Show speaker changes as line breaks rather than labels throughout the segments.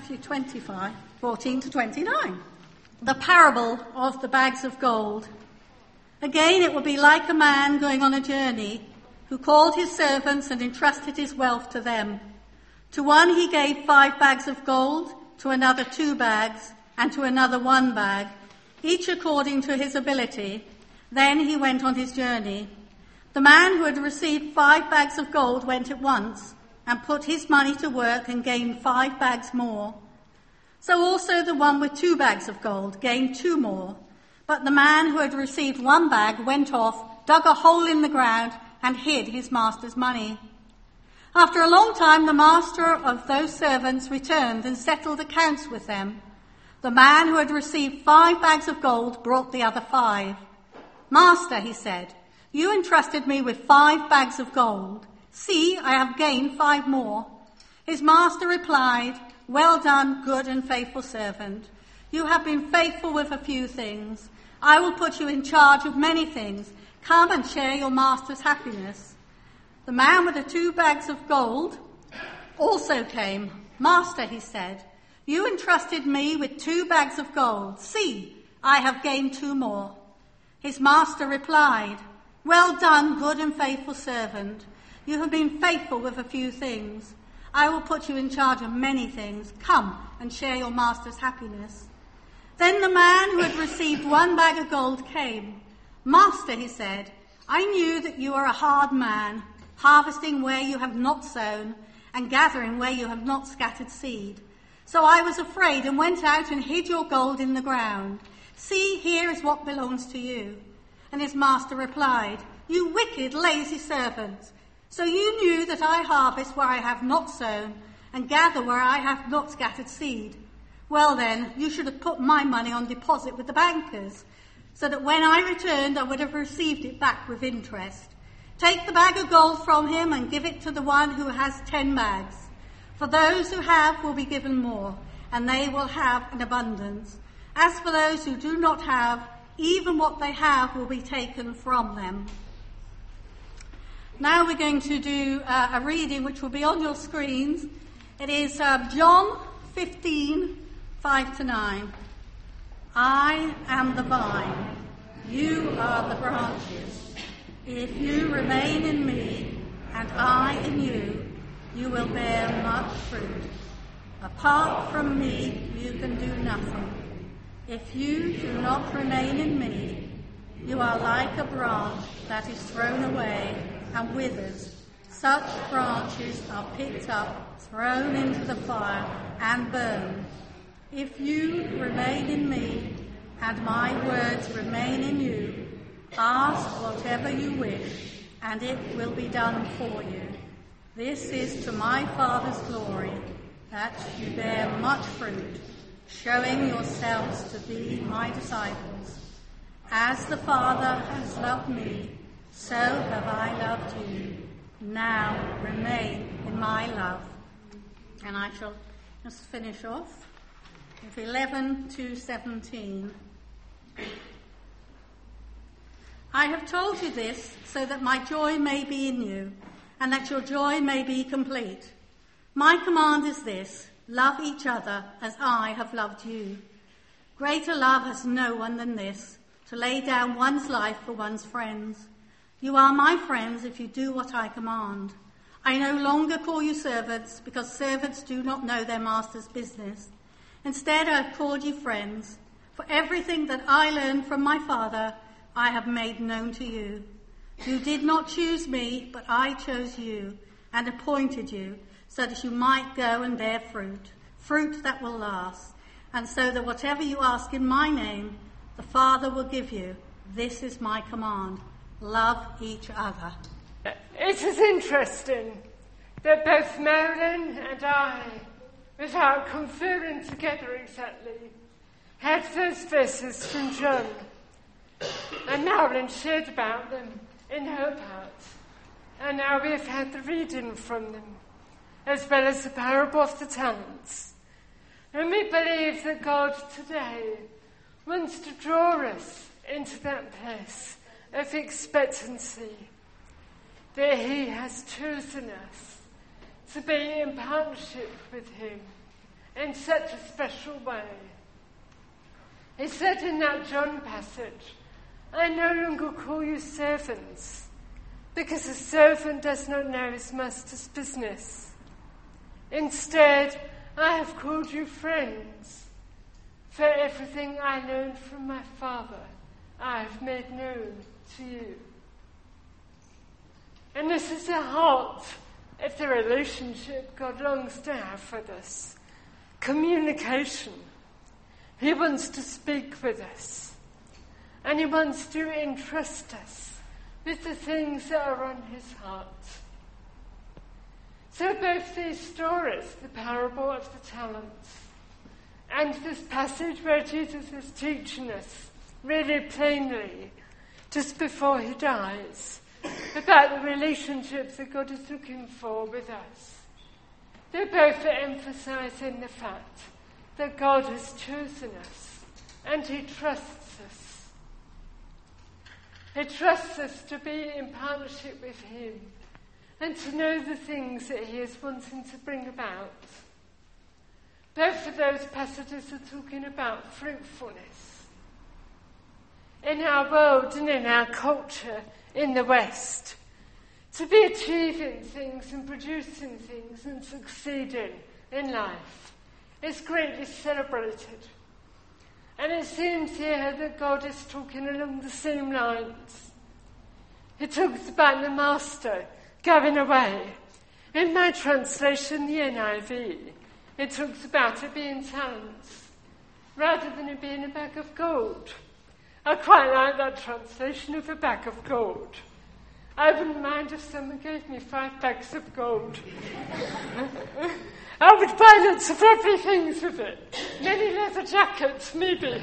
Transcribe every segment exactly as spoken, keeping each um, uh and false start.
Matthew twenty-five, fourteen to twenty-nine. The parable of the bags of gold. Again, it will be like a man going on a journey who called his servants and entrusted his wealth to them. To one he gave five bags of gold, to another two bags, and to another one bag, each according to his ability. Then he went on his journey. The man who had received five bags of gold went at once and put his money to work and gained five bags more. So also the one with two bags of gold gained two more. But the man who had received one bag went off, dug a hole in the ground, and hid his master's money. After a long time, the master of those servants returned and settled accounts with them. The man who had received five bags of gold brought the other five. Master, he said, you entrusted me with five bags of gold. See, I have gained five more. His master replied, well done, good and faithful servant. You have been faithful with a few things. I will put you in charge of many things. Come and share your master's happiness. The man with the two bags of gold also came. Master, he said, you entrusted me with two bags of gold. See, I have gained two more. His master replied, well done, good and faithful servant. You have been faithful with a few things. I will put you in charge of many things. Come and share your master's happiness. Then the man who had received one bag of gold came. Master, he said, I knew that you are a hard man, harvesting where you have not sown and gathering where you have not scattered seed. So I was afraid and went out and hid your gold in the ground. See, here is what belongs to you. And his master replied, you wicked, lazy servants. So you knew that I harvest where I have not sown and gather where I have not scattered seed. Well then, you should have put my money on deposit with the bankers, so that when I returned I would have received it back with interest. Take the bag of gold from him and give it to the one who has ten bags. For those who have will be given more, and they will have an abundance. As for those who do not have, even what they have will be taken from them. Now we're going to do uh, a reading which will be on your screens. It is uh, John fifteen, five to nine. I am the vine, you are the branches. If you remain in me, and I in you, you will bear much fruit. Apart from me, you can do nothing. If you do not remain in me, you are like a branch that is thrown away and withers. Such branches are picked up, thrown into the fire, and burned. If you remain in me, and my words remain in you, ask whatever you wish, and it will be done for you. This is to my Father's glory, that you bear much fruit, showing yourselves to be my disciples. As the Father has loved me, so have I loved you. Now remain in my love. And I shall just finish off with eleven to seventeen. I have told you this so that my joy may be in you, and that your joy may be complete. My command is this: love each other as I have loved you. Greater love has no one than this, to lay down one's life for one's friends. You are my friends if you do what I command. I no longer call you servants, because servants do not know their master's business. Instead, I have called you friends, for everything that I learned from my Father I have made known to you. You did not choose me, but I chose you and appointed you, so that you might go and bear fruit, fruit that will last, and so that whatever you ask in my name, the Father will give you. This is my command: love each other.
It is interesting that both Marilyn and I, without conferring together exactly, had those verses from John. And Marilyn shared about them in her part. And now we've had the reading from them, as well as the parable of the talents. And we believe that God today wants to draw us into that place of expectancy, that he has chosen us to be in partnership with him in such a special way. He said in that John passage, I no longer call you servants, because a servant does not know his master's business. Instead, I have called you friends, for everything I learned from my Father, I have made known to you. And this is the heart of the relationship God longs to have with us. Communication. He wants to speak with us. And he wants to entrust us with the things that are on his heart. So both these stories, the parable of the talents, and this passage where Jesus is teaching us really plainly, just before he dies, about the relationships that God is looking for with us. They're both emphasizing the fact that God has chosen us and he trusts us. He trusts us to be in partnership with him and to know the things that he is wanting to bring about. Both of those passages are talking about fruitfulness. In our world and in our culture in the West, to be achieving things and producing things and succeeding in life is greatly celebrated. And it seems here that God is talking along the same lines. He talks about the master going away. In my translation, the N I V, it talks about it being talents, rather than it being a bag of gold. I quite like that translation of a bag of gold. I wouldn't mind if someone gave me five bags of gold. I would buy lots of lovely things with it. Many leather jackets, maybe.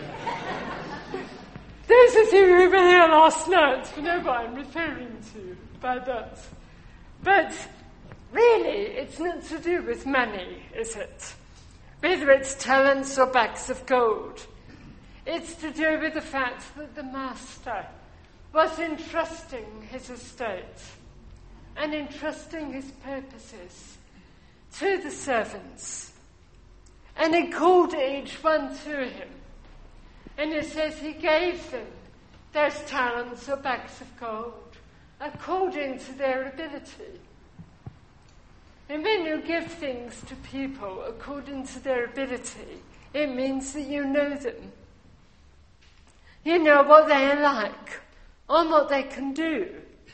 Those of you who were here last night know what I'm referring to by that. But really, it's not to do with money, is it? Whether it's talents or bags of gold. It's to do with the fact that the master was entrusting his estate and entrusting his purposes to the servants. And he called each one to him. And it says he gave them those talents or bags of gold according to their ability. And when you give things to people according to their ability, it means that you know them. You know what they are like, or what they can do.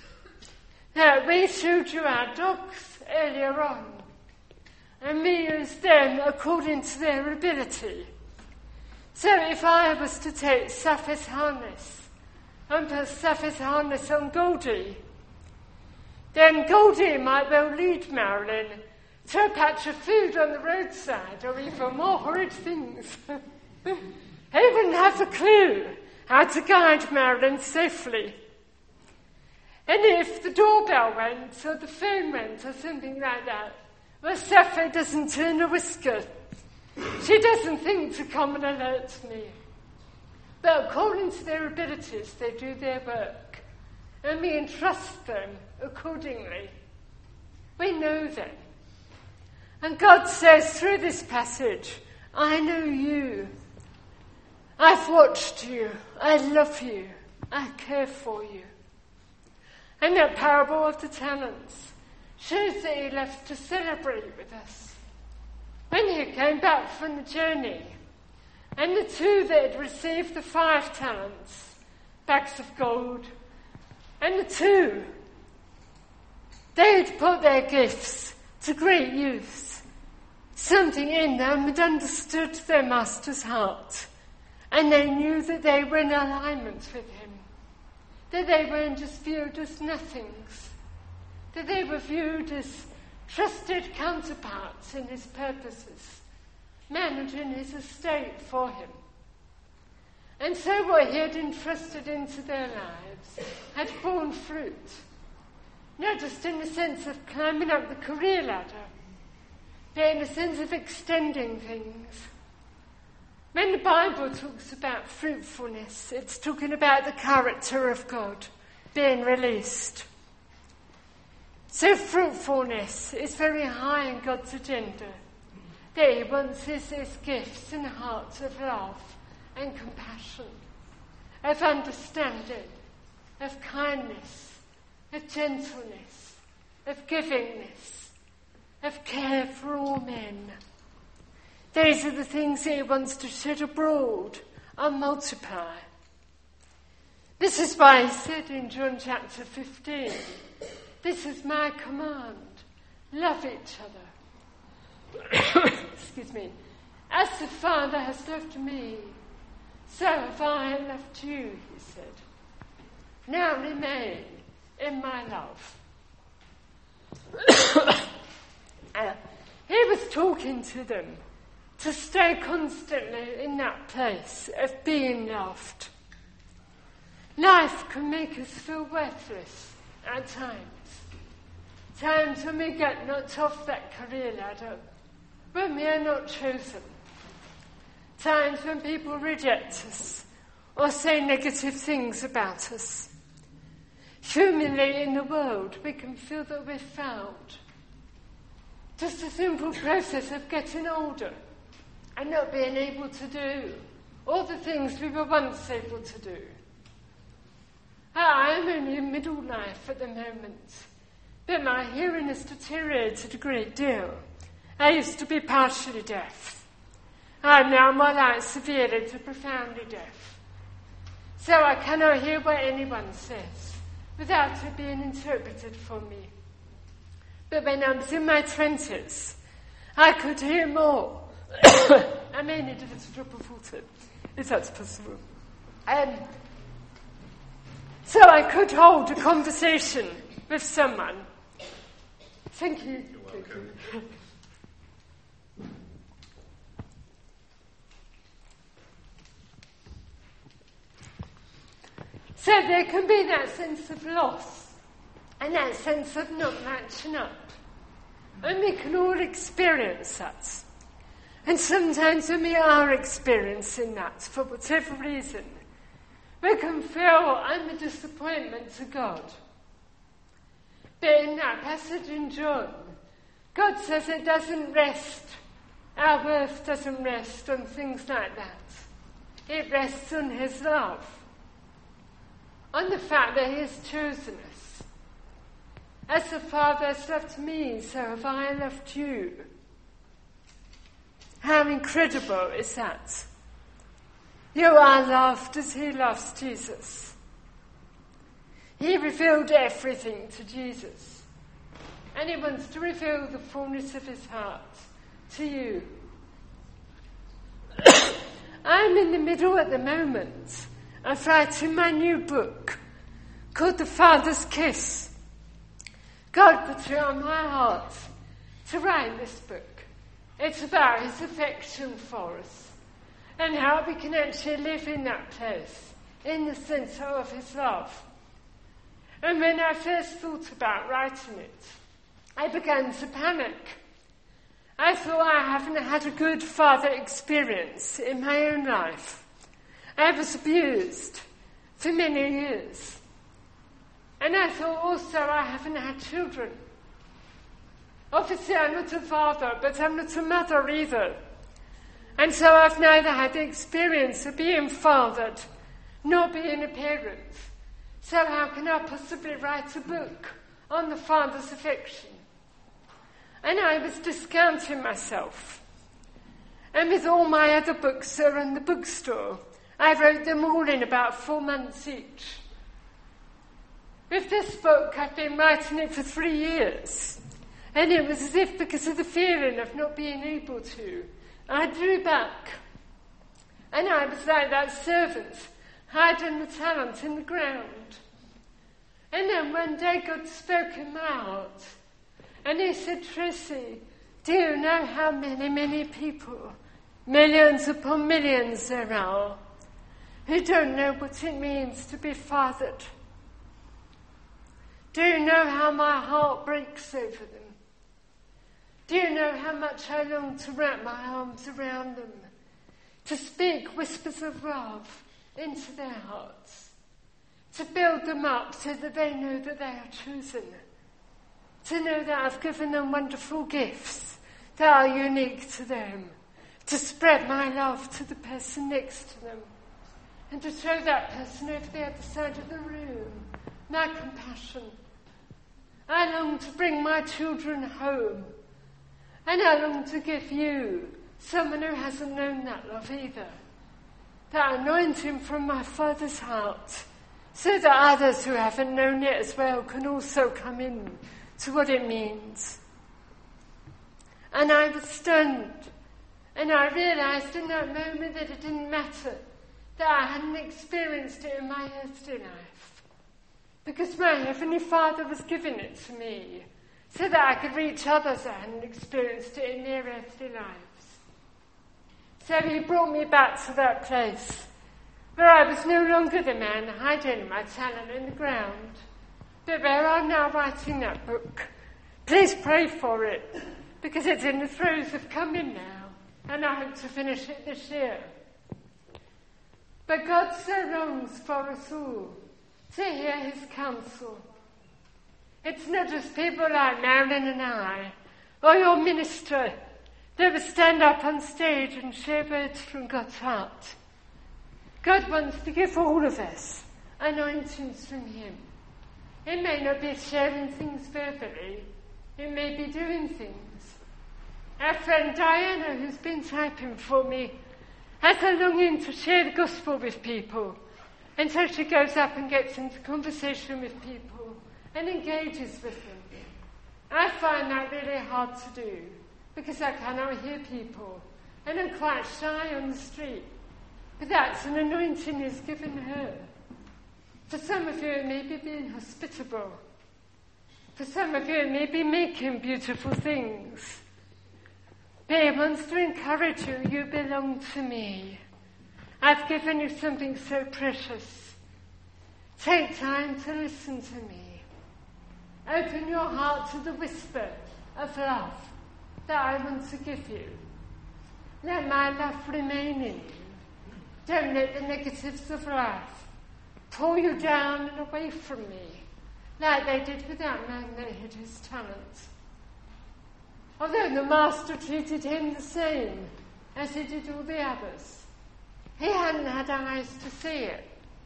Now, we showed you our dogs earlier on, and we used them according to their ability. So if I was to take Sapphi's harness and put Sapphi's harness on Goldie, then Goldie might well lead Marilyn to a patch of food on the roadside, or even more horrid things. He wouldn't have a clue how to guide Marilyn safely. And if the doorbell went, or the phone went, or something like that, well, Sappho doesn't turn a whisker. She doesn't think to come and alert me. But according to their abilities, they do their work. And we entrust them accordingly. We know them. And God says through this passage, I know you. I've watched you. I love you. I care for you. And that parable of the talents shows that he loves to celebrate with us. When he came back from the journey, and the two that had received the five talents, bags of gold, and the two, they had put their gifts to great use. Something in them had understood their master's heart, and they knew that they were in alignment with him, that they weren't just viewed as nothings, that they were viewed as trusted counterparts in his purposes, managing his estate for him. And so what he had entrusted into their lives had borne fruit, not just in the sense of climbing up the career ladder, but in the sense of extending things. When the Bible talks about fruitfulness, it's talking about the character of God being released. So fruitfulness is very high in God's agenda. that he wants us as gifts and hearts of love and compassion, of understanding, of kindness, of gentleness, of givingness, of care for all men. These are the things that he wants to shed abroad and multiply. This is why he said in John chapter fifteen, this is my command, love each other. Excuse me. As the Father has loved me, so have I loved you, he said. Now remain in my love. uh, he was talking to them to stay constantly in that place of being loved. Life can make us feel worthless at times. Times when we get knocked off that career ladder, when we are not chosen. Times when people reject us or say negative things about us. Humanly in the world, we can feel that we're found. Just a simple process of getting older and not being able to do all the things we were once able to do. I am only in middle life at the moment, but my hearing has deteriorated a great deal. I used to be partially deaf. I'm now more like severely to profoundly deaf. So I cannot hear what anyone says without it being interpreted for me. But when I was in my twenties, I could hear more. I may need a little drop of water, if that's possible. Um, so I could hold a conversation with someone. Thank you.
You're welcome.
Thank you. So there can be that sense of loss and that sense of not matching up. And we can all experience that. And sometimes when we are experiencing that, for whatever reason, we can feel I'm a disappointment to God. But in that passage in John, God says it doesn't rest, our worth doesn't rest on things like that. It rests on his love. On the fact that he has chosen us. As the Father has loved me, so have I loved you. How incredible is that? You are loved as he loves Jesus. He revealed everything to Jesus. And he wants to reveal the fullness of his heart to you. I'm in the middle at the moment of writing my new book called The Father's Kiss. God put it on my heart to write this book. It's about his affection for us and how we can actually live in that place, in the centre of his love. And when I first thought about writing it, I began to panic. I thought I haven't had a good father experience in my own life. I was abused for many years. And I thought also I haven't had children. Obviously I'm not a father, but I'm not a mother either. And so I've neither had the experience of being fathered, nor being a parent. So how can I possibly write a book on the father's affection? And I was discounting myself. And with all my other books that are in the bookstore, I wrote them all in about four months each. With this book, I've been writing it for three years. And it was as if, because of the feeling of not being able to, I drew back. And I was like that servant, hiding the talent in the ground. And then one day God spoke in my heart. And he said, Tracy, do you know how many, many people, millions upon millions there are, who don't know what it means to be fathered? Do you know how my heart breaks over them? Do you know how much I long to wrap my arms around them, to speak whispers of love into their hearts, to build them up so that they know that they are chosen, to know that I've given them wonderful gifts that are unique to them, to spread my love to the person next to them, and to show that person over the other side of the room my compassion. I long to bring my children home, and I long to give you, someone who hasn't known that love either, that anointing from my Father's heart, so that others who haven't known it as well can also come in to what it means. And I was stunned, and I realised in that moment that it didn't matter that I hadn't experienced it in my earthly life, because my Heavenly Father was giving it to me so that I could reach others that hadn't experienced it in their earthly lives. So he brought me back to that place where I was no longer the man hiding my talent in the ground, but where I'm now writing that book. Please pray for it, because it's in the throes of coming now, and I hope to finish it this year. But God so longs for us all to hear his counsel. It's not just people like Marilyn and I, or your minister, that will stand up on stage and share words from God's heart. God wants to give all of us anointings from him. It may not be sharing things verbally, it may be doing things. Our friend Diana, who's been typing for me, has a longing to share the gospel with people, and so she goes up and gets into conversation with people and engages with them. I find that really hard to do, because I cannot hear people, and I'm quite shy on the street. But that's an anointing he's given her. For some of you, it may be being hospitable. For some of you, it may be making beautiful things. But he wants to encourage you. You belong to me. I've given you something so precious. Take time to listen to me. Open your heart to the whisper of love that I want to give you. Let my love remain in you. Don't let the negatives of life pull you down and away from me, like they did with that man that hid his talents. Although the master treated him the same as he did all the others, he hadn't had eyes to see it.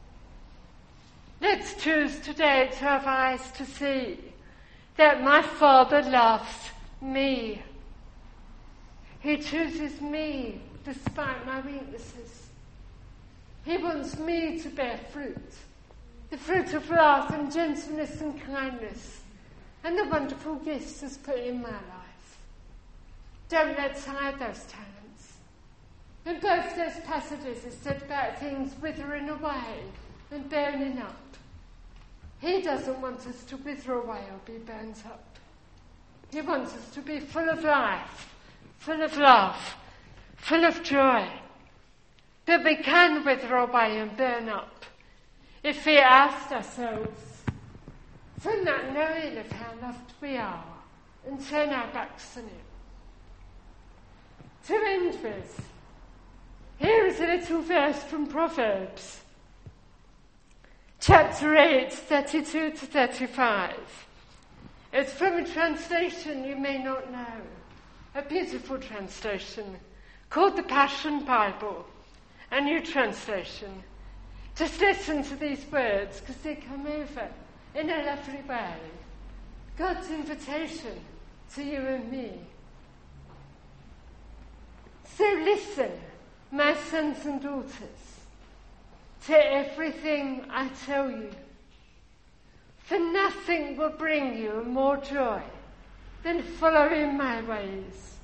Let's choose today to have eyes to see that my Father loves me. He chooses me despite my weaknesses. He wants me to bear fruit, the fruit of love and gentleness and kindness, and the wonderful gifts he's put in my life. Don't let's hide those talents. In both those passages it said about things withering away and burning up. He doesn't want us to wither away or be burnt up. He wants us to be full of life, full of love, full of joy. But we can wither away and burn up if we ask ourselves from that knowing of how loved we are and turn our backs on it. To end with, here is a little verse from Proverbs, chapter eight, thirty-two to thirty-five. It's from a translation you may not know, a beautiful translation called the Passion Bible. A new translation. Just listen to these words, because they come over in a lovely way. God's invitation to you and me. So listen, my sons and daughters, to everything I tell you. For nothing will bring you more joy than following my ways.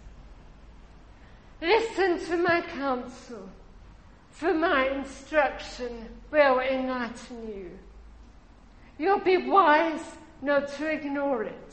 Listen to my counsel, for my instruction will enlighten you. You'll be wise not to ignore it.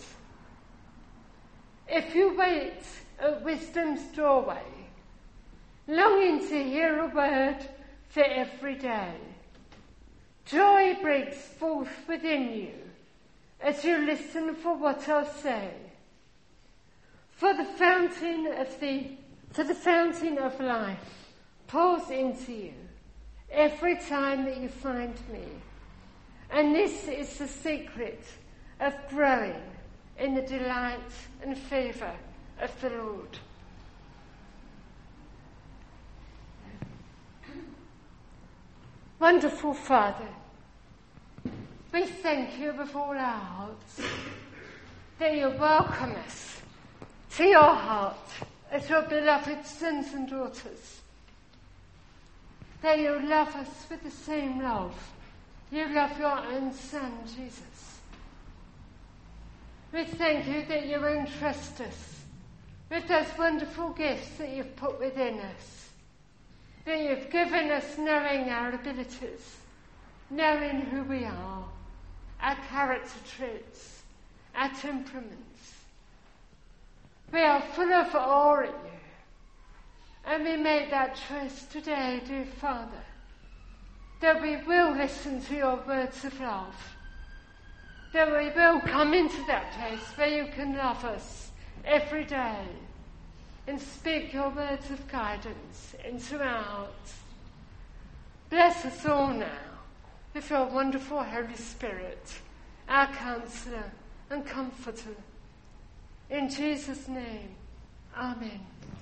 If you wait at wisdom's doorway, longing to hear a word for every day, joy breaks forth within you as you listen for what I'll say. For the fountain of the, for the fountain of life pours into you every time that you find me. And this is the secret of growing in the delight and favour of the Lord. Wonderful Father, we thank you with all our hearts that you welcome us to your heart as your beloved sons and daughters, that you love us with the same love you love your own Son, Jesus. We thank you that you entrust us with those wonderful gifts that you've put within us, that you've given us knowing our abilities, knowing who we are, our character traits, our temperaments. We are full of awe at you, and we make that choice today, dear Father, that we will listen to your words of love, that we will come into that place where you can love us every day and speak your words of guidance into our hearts. Bless us all now with your wonderful Holy Spirit, our Counsellor and Comforter. In Jesus' name, Amen.